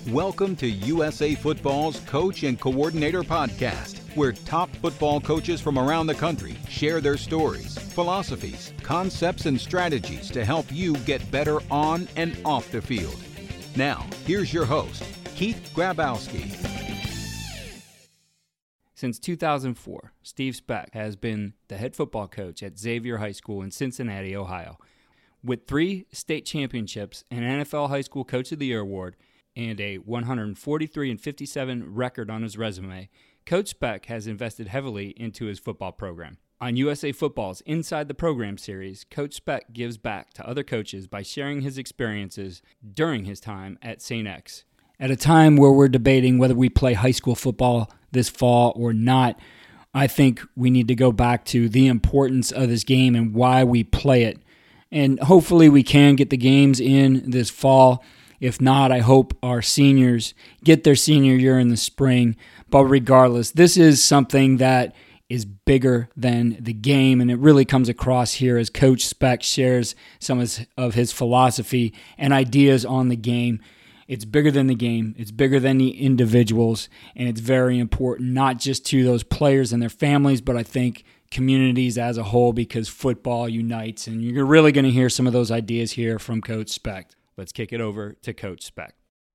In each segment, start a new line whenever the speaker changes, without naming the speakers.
Welcome to USA Football's Coach and Coordinator Podcast, where top football coaches from around the country share their stories, philosophies, concepts, and strategies to help you get better on and off the field. Now, here's your host, Keith Grabowski.
Since 2004, Steve Speck has been the head football coach at Xavier High School in Cincinnati, Ohio. With 3 state championships, an NFL High School Coach of the Year award, and a 143-57 record on his resume, Coach Speck has invested heavily into his football program. On USA Football's Inside the Program series, Coach Speck gives back to other coaches by sharing his experiences during his time at St. X. At a time where we're debating whether we play high school football this fall or not, I think we need to go back to the importance of this game and why we play it. And hopefully we can get the games in this fall. If not, I hope our seniors get their senior year in the spring. But regardless, this is something that is bigger than the game, and it really comes across here as Coach Speck shares some of his philosophy and ideas on the game. It's bigger than the game. It's bigger than the individuals, and it's very important, not just to those players and their families, but I think communities as a whole, because football unites, and you're really going to hear some of those ideas here from Coach Speck. Let's kick it over to Coach Speck.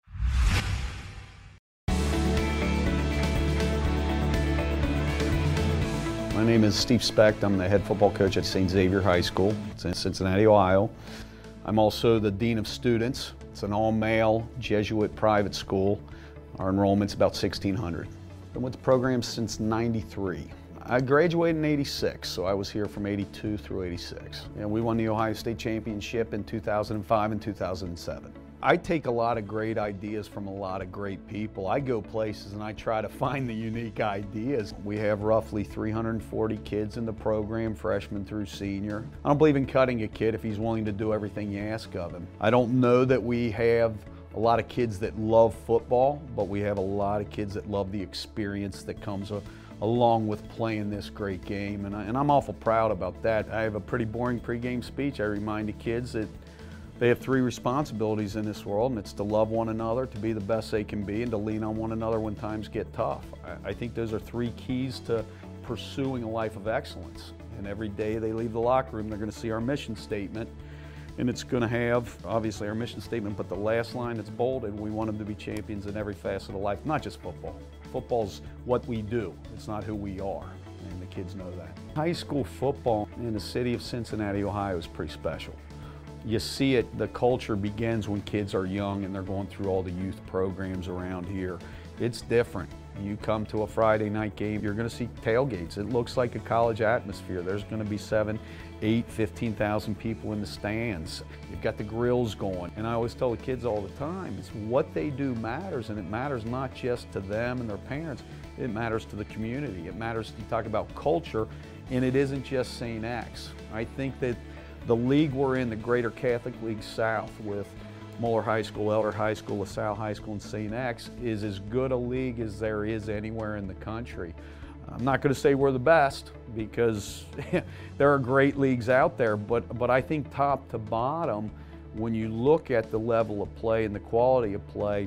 My name is Steve Speck. I'm the head football coach at St. Xavier High School. It's in Cincinnati, Ohio. I'm also the Dean of Students. It's an all-male Jesuit private school. Our enrollment's about 1,600. I've been with the program since '93. I graduated in '86, so I was here from '82 through '86. And we won the Ohio State Championship in 2005 and 2007. I take a lot of great ideas from a lot of great people. I go places and I try to find the unique ideas. We have roughly 340 kids in the program, freshman through senior. I don't believe in cutting a kid if he's willing to do everything you ask of him. I don't know that we have a lot of kids that love football, but we have a lot of kids that love the experience that comes along with playing this great game, and I'm awful proud about that. I have a pretty boring pregame speech. I remind the kids that they have 3 responsibilities in this world, and it's to love one another, to be the best they can be, and to lean on one another when times get tough. I think those are 3 keys to pursuing a life of excellence. And every day they leave the locker room, they're going to see our mission statement, and it's going to have, obviously, our mission statement, but the last line that's bolded, we want them to be champions in every facet of life, not just football. Football's what we do, it's not who we are, and the kids know that. High school football in the city of Cincinnati, Ohio is pretty special. You see it, the culture begins when kids are young and they're going through all the youth programs around here. It's different. You come to a Friday night game, you're going to see tailgates. It looks like a college atmosphere. There's going to be 7, 8, 15,000 people in the stands. You've got the grills going. And I always tell the kids all the time, it's what they do matters, and it matters not just to them and their parents, it matters to the community. It matters, you talk about culture, and it isn't just St. X. I think that the league we're in, the Greater Catholic League South, with Moeller High School, Elder High School, LaSalle High School, and St. X, is as good a league as there is anywhere in the country. I'm not going to say we're the best, because there are great leagues out there, but I think top to bottom, when you look at the level of play and the quality of play,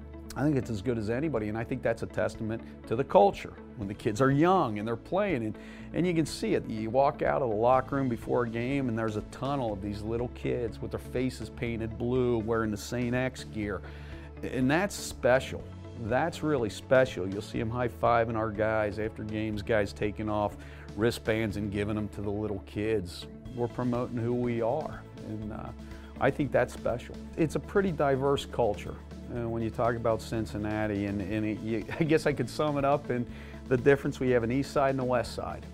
I think it's as good as anybody, and I think that's a testament to the culture. When the kids are young and they're playing, and you can see it. You walk out of the locker room before a game and there's a tunnel of these little kids with their faces painted blue, wearing the St. X gear, and that's special. That's really special. You'll see them high-fiving our guys after games, guys taking off wristbands and giving them to the little kids. We're promoting who we are, and I think that's special. It's a pretty diverse culture. When you talk about Cincinnati, I guess I could sum it up in the difference. We have an east side and a west side.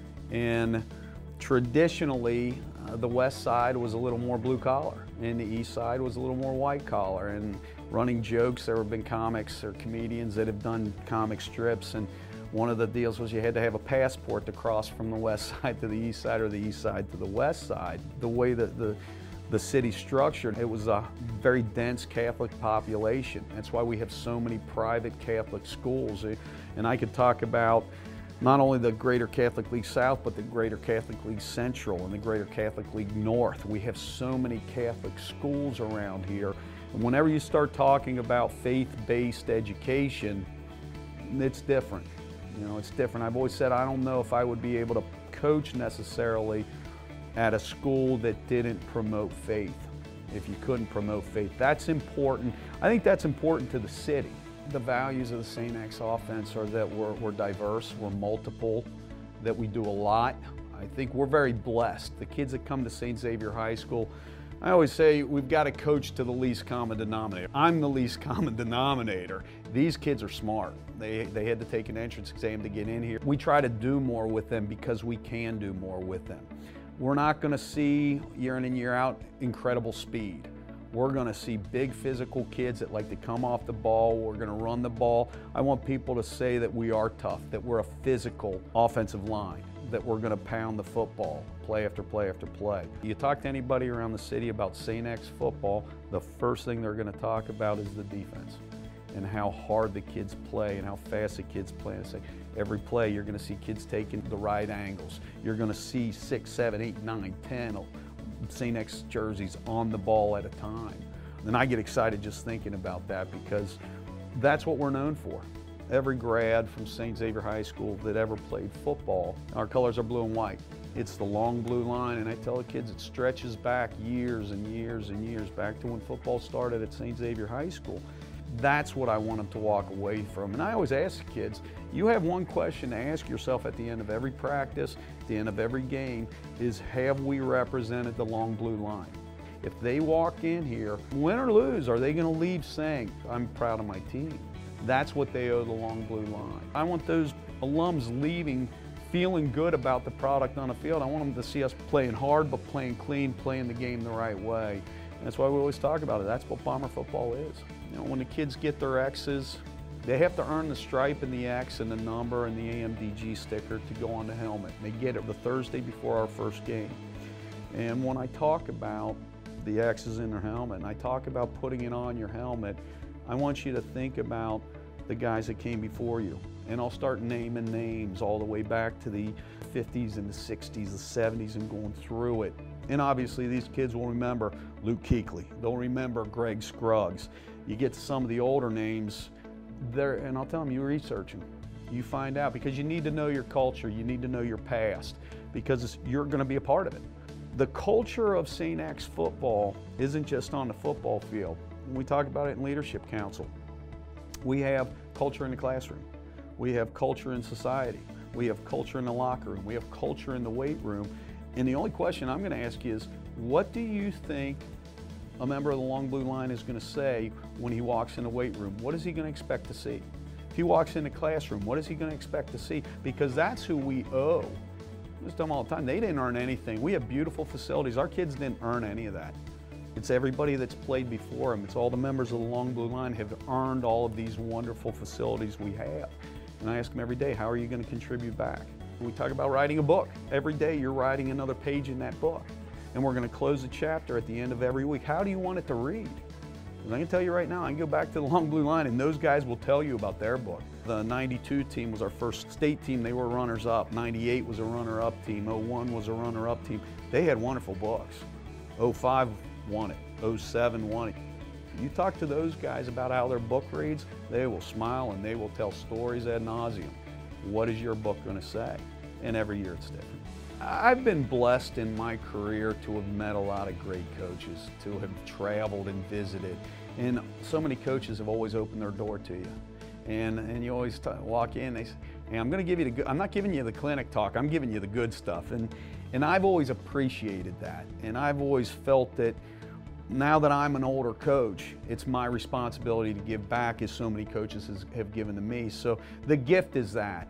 And traditionally, the west side was a little more blue collar, and the east side was a little more white collar. And running jokes, there have been comics or comedians that have done comic strips, and one of the deals was you had to have a passport to cross from the west side to the east side, or the east side to the west side. The way that the city's structured, it was a very dense Catholic population. That's why we have so many private Catholic schools. And I could talk about not only the Greater Catholic League South, but the Greater Catholic League Central and the Greater Catholic League North. We have so many Catholic schools around here, Whenever you start talking about faith-based education, it's different. You know, it's different. I've always said I don't know if I would be able to coach necessarily at a school that didn't promote faith. If you couldn't promote faith, that's important. I think that's important to the city. The values of the St. X offense are that we're diverse, we're multiple, that we do a lot. I think we're very blessed. The kids that come to St. Xavier High School, I always say we've got to coach to the least common denominator. I'm the least common denominator. These kids are smart. They had to take an entrance exam to get in here. We try to do more with them because we can do more with them. We're not going to see year in and year out incredible speed. We're going to see big physical kids that like to come off the ball. We're going to run the ball. I want people to say that we are tough, that we're a physical offensive line, that we're going to pound the football, play after play after play. You talk to anybody around the city about St. X football, the first thing they're going to talk about is the defense and how hard the kids play and how fast the kids play. And say, every play you're going to see kids taking the right angles. You're going to see 6, 7, 8, 9, 10 St. X jerseys on the ball at a time. And I get excited just thinking about that because that's what we're known for. Every grad from St. Xavier High School that ever played football, our colors are blue and white. It's the long blue line, and I tell the kids it stretches back years and years and years back to when football started at St. Xavier High School. That's what I want them to walk away from. And I always ask the kids, you have one question to ask yourself at the end of every practice, at the end of every game, is have we represented the long blue line? If they walk in here, win or lose, are they going to leave saying, I'm proud of my team? That's what they owe the long blue line. I want those alums leaving feeling good about the product on the field. I want them to see us playing hard but playing clean, playing the game the right way. And that's why we always talk about it. That's what Bomber football is. You know, when the kids get their X's, they have to earn the stripe and the X and the number and the AMDG sticker to go on the helmet. They get it the Thursday before our first game. And when I talk about the X's in their helmet and I talk about putting it on your helmet, I want you to think about the guys that came before you. And I'll start naming names all the way back to the 50s and the 60s, the 70s, and going through it. And obviously these kids will remember Luke Kuechly. They'll remember Greg Scruggs. You get to some of the older names, and I'll tell them, you research them. You find out, because you need to know your culture, you need to know your past, because you're going to be a part of it. The culture of St. X football isn't just on the football field. We talk about it in Leadership Council. We have culture in the classroom. We have culture in society. We have culture in the locker room. We have culture in the weight room. And the only question I'm going to ask you is, what do you think a member of the Long Blue Line is going to say when he walks in the weight room? What is he going to expect to see? If he walks in the classroom, what is he going to expect to see? Because that's who we owe. I just tell them all the time, they didn't earn anything. We have beautiful facilities. Our kids didn't earn any of that. It's everybody that's played before them. It's all the members of the Long Blue Line have earned all of these wonderful facilities we have. And I ask them every day, how are you going to contribute back? We talk about writing a book. Every day you're writing another page in that book. And we're going to close a chapter at the end of every week. How do you want it to read? Because I can tell you right now, I can go back to the Long Blue Line and those guys will tell you about their book. The 92 team was our first state team. They were runners-up. 98 was a runner-up team. 01 was a runner-up team. They had wonderful books. 05 won it. 07 won it. You talk to those guys about how their book reads, they will smile and they will tell stories ad nauseum. What is your book going to say? And every year it's different. I've been blessed in my career to have met a lot of great coaches, to have traveled and visited. And so many coaches have always opened their door to you. And you always walk in, they say, hey, I'm going to give you the good, I'm not giving you the clinic talk, I'm giving you the good stuff. And I've always appreciated that. And I've always felt that now that I'm an older coach, it's my responsibility to give back as so many coaches have given to me. So the gift is that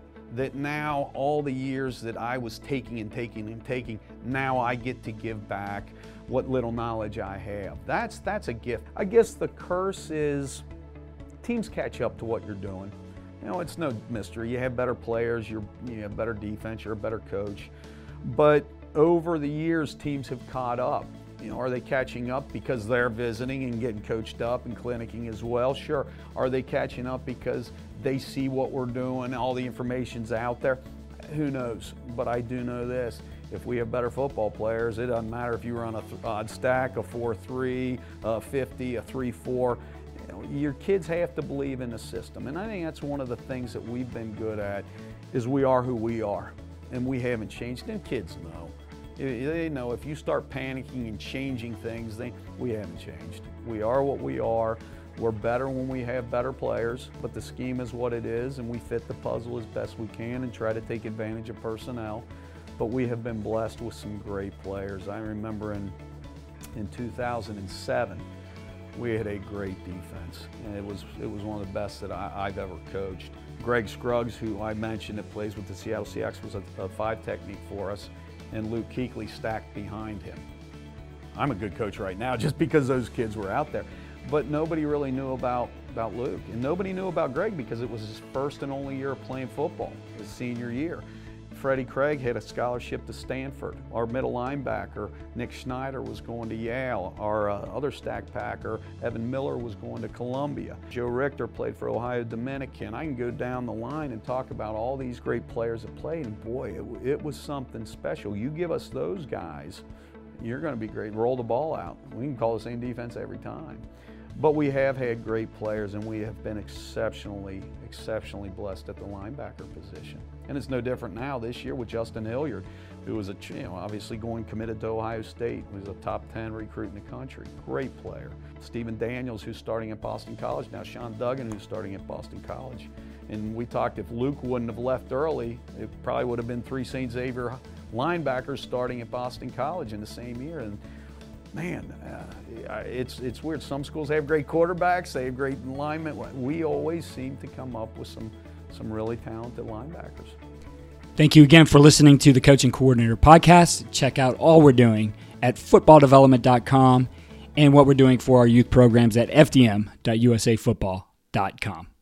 now all the years that I was taking and taking and taking, now I get to give back what little knowledge I have. That's a gift. I guess the curse is teams catch up to what you're doing. You know, it's no mystery. You have better players, you have better defense, you're a better coach. But over the years, teams have caught up. You know, are they catching up because they're visiting and getting coached up and clinicking as well? Sure. Are they catching up because they see what we're doing, all the information's out there? Who knows? But I do know this. if we have better football players, it doesn't matter if you run a odd stack, a 4-3, a 50, a 3-4. Your kids have to believe in the system. And I think that's one of the things that we've been good at, is we are who we are. And we haven't changed. And kids know. They know if you start panicking and changing things, we haven't changed. We are what we are. We're better when we have better players, but the scheme is what it is, and we fit the puzzle as best we can and try to take advantage of personnel. But we have been blessed with some great players. I remember in 2007, we had a great defense, and it was one of the best that I've ever coached. Greg Scruggs, who I mentioned that plays with the Seattle Seahawks, was a 5 technique for us, and Luke Kuechly stacked behind him. I'm a good coach right now just because those kids were out there. But nobody really knew about Luke, and nobody knew about Greg because it was his first and only year of playing football, his senior year. Freddie Craig had a scholarship to Stanford. Our middle linebacker, Nick Schneider, was going to Yale. Our other stack packer, Evan Miller, was going to Columbia. Joe Richter played for Ohio Dominican. I can go down the line and talk about all these great players that played, and boy, it was something special. You give us those guys, you're going to be great. Roll the ball out. We can call the same defense every time. But we have had great players, and we have been exceptionally blessed at the linebacker position. And it's no different now this year with Justin Hilliard, who was obviously committed to Ohio State. He was a top 10 recruit in the country. Great player. Stephen Daniels, who's starting at Boston College now. Sean Duggan, who's starting at Boston College. And we talked, if Luke wouldn't have left early, it probably would have been 3 St. Xavier linebackers starting at Boston College in the same year. And man, it's weird. Some schools have great quarterbacks, they have great linemen. We always seem to come up with some really talented linebackers.
Thank you again for listening to the Coaching Coordinator Podcast. Check out all we're doing at footballdevelopment.com and what we're doing for our youth programs at fdm.usafootball.com.